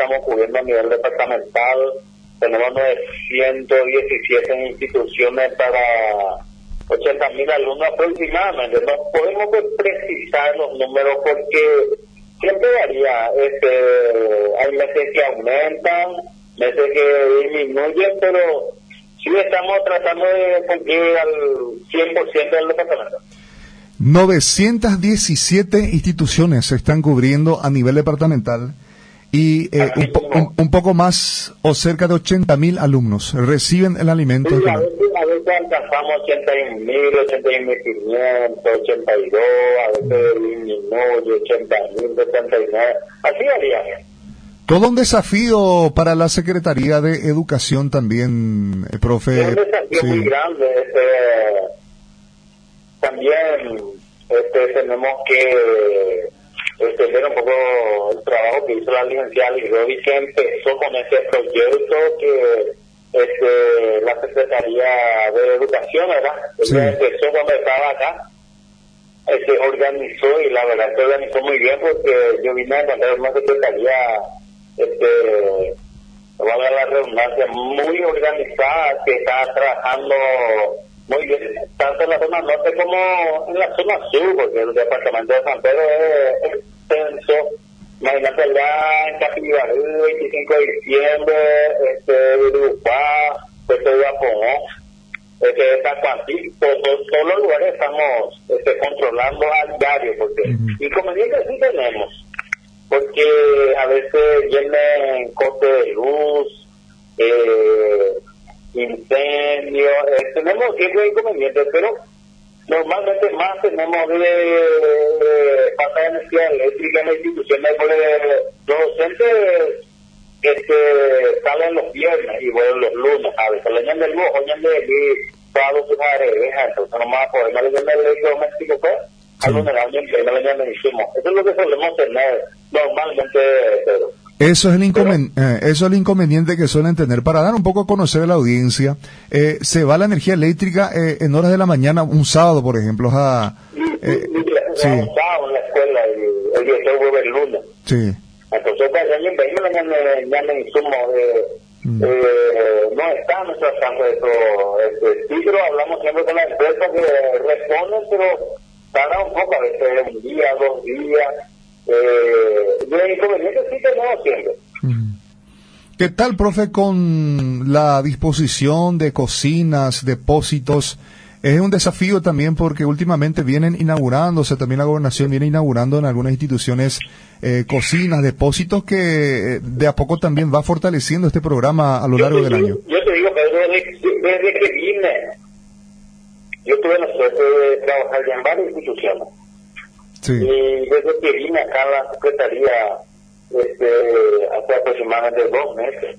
estamos cubriendo a nivel departamental. Tenemos 917 instituciones para 80.000 alumnos aproximadamente. No podemos precisar los números porque siempre varía. Hay meses que aumentan, meses que disminuyen, pero sí estamos tratando de cumplir al 100% del departamento. 917 instituciones se están cubriendo a nivel departamental y un poco más o cerca de 80.000 alumnos reciben el alimento. Sí, a veces alcanzamos 81.000, 81.500, 82, a veces disminuye 80.000, 79, así varía. Todo un desafío para la Secretaría de Educación también, profe. Es un desafío muy grande. También tenemos que ver un poco el trabajo que hizo la licenciada Lirovi, que empezó con ese proyecto que la Secretaría de Educación, ¿verdad? Sí. Ella empezó cuando estaba acá, se organizó y la verdad se organizó muy bien porque yo vine a encontrar una secretaría, valga la redundancia, muy organizada, que está trabajando muy bien, tanto en la zona norte como en la zona sur, porque el departamento de San Pedro es extenso. Imagínate allá en Capibarú, 25 de diciembre, Urupá, Puerto de Aponó, Tacuantí, todos los lugares estamos controlando al diario, porque inconvenientes sí tenemos, porque a veces vienen cortes de luz, incendios, tenemos siempre inconvenientes, pero normalmente más tenemos falta de energía eléctrica en la institución. Los docentes salen los viernes y vuelven los lunes, a veces le añaden luz, sábado sus arejas, entonces no más podemos le añaden electrodoméstico, pues, al lunes al año que no le añaden insumos. Eso es lo que solemos tener normalmente, pero eso es el inconveniente que suelen tener. Para dar un poco a conocer a la audiencia, se va la energía eléctrica en horas de la mañana, un sábado, por ejemplo. Sí. Un sábado en la escuela, el director vuelve el lunes. Sí. Entonces, cuando alguien ve, me insumo, no está nuestro alcance de todo. Sí, pero hablamos siempre con la empresa que responden, pero tarda un poco, a veces un día, 2 días. De inconvenientes sí tenemos siempre. ¿Qué tal, profe, con la disposición de cocinas, depósitos? Es un desafío también porque últimamente vienen inaugurándose, también la gobernación viene inaugurando en algunas instituciones cocinas, depósitos, que de a poco también va fortaleciendo este programa a lo largo del año. Yo te digo, Pedro, desde que vine, yo tuve la suerte de trabajar ya en varias instituciones. Sí. Y desde que vine acá a la Secretaría, hace aproximadamente 2 meses,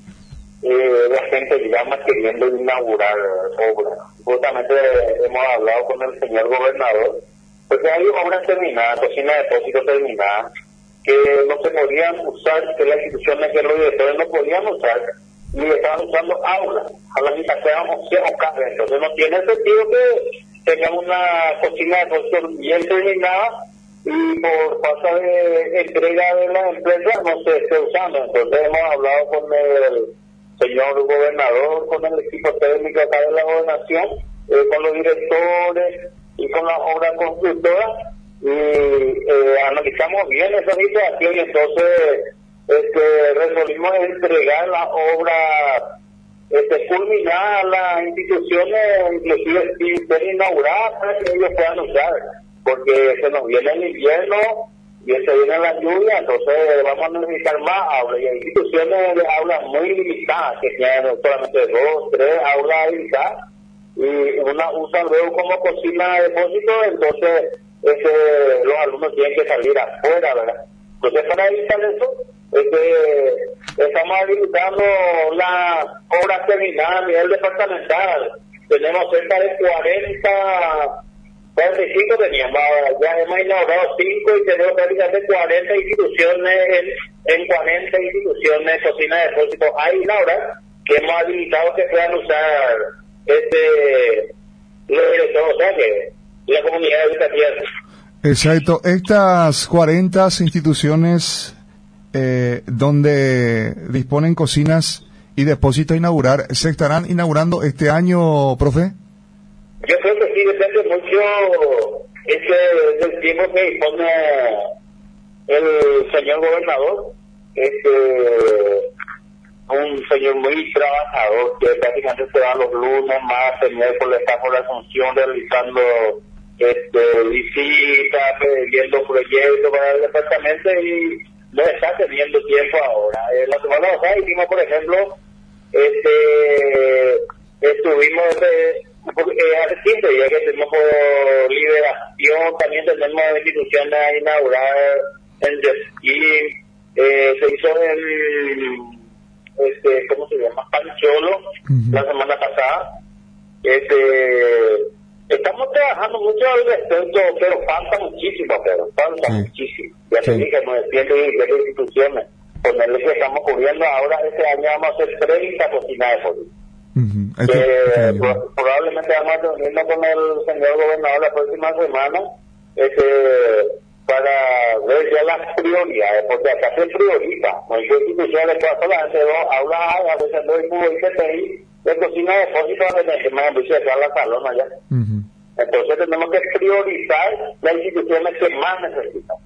la gente llama queriendo inaugurar obras. Justamente hemos hablado con el señor gobernador, porque hay obras terminadas, cocina de depósito terminada, que no se podían usar, que las instituciones, que los directores no podían usar, y estaban usando aulas. A la mitad quedamos 100 casas, entonces no tiene sentido que tengan una cocina de depósito bien terminada y por falta de entrega de la empresa no se esté usando. Entonces hemos hablado con el señor gobernador, con el equipo técnico acá de la gobernación, con los directores y con las obras constructoras, y analizamos bien esa situación y entonces resolvimos entregar las obras culminadas a las instituciones, inclusive sin ser inauguradas, para que ellos puedan usar, porque se nos viene el invierno y se viene la lluvia, entonces vamos a necesitar más aulas, y hay instituciones de aulas muy limitadas, que tienen solamente 2, 3 aulas habilitadas, y una usan luego como cocina de depósito, entonces los alumnos tienen que salir afuera, ¿verdad? Entonces, para evitar eso, estamos habilitando las obras terminadas a nivel departamental. Tenemos cerca de 45 teníamos, ya hemos inaugurado 5 y tenemos prácticamente 40 instituciones, en 40 instituciones, cocina de depósito hay inauguradas, que hemos habilitado que puedan usar los directores, o sea que la comunidad educativa. Exacto. Estas 40 instituciones donde disponen cocinas y depósitos a inaugurar, ¿se estarán inaugurando este año, profe? Yo creo que sí, depende mucho del tiempo que dispone el señor gobernador. Un señor muy trabajador que prácticamente se va los lunes, martes, miércoles, está por la Asunción realizando visitas, viendo proyectos para el departamento y no está teniendo tiempo ahora. La semana pasada hicimos, por ejemplo, estuvimos hace 15 días que estuvimos por Liberación, también tenemos instituciones a inaugurar en Yesquí, se hizo en ¿cómo se llama? Pancholo, la semana pasada. Estamos trabajando mucho al respecto, pero falta muchísimo, muchísimo. Ya te dije, nos defienden de las instituciones. Ponerle que estamos cubriendo ahora, este año vamos a hacer 30 cocinas de pollo. Probablemente vamos a reunirnos con el señor gobernador la próxima semana, para ver ya las prioridades, porque acá se prioriza. No hay instituciones que solamente habla a veces no hay muy de cocina de depósito donde tenemos que la salón allá. Entonces tenemos que priorizar las instituciones que más necesitan.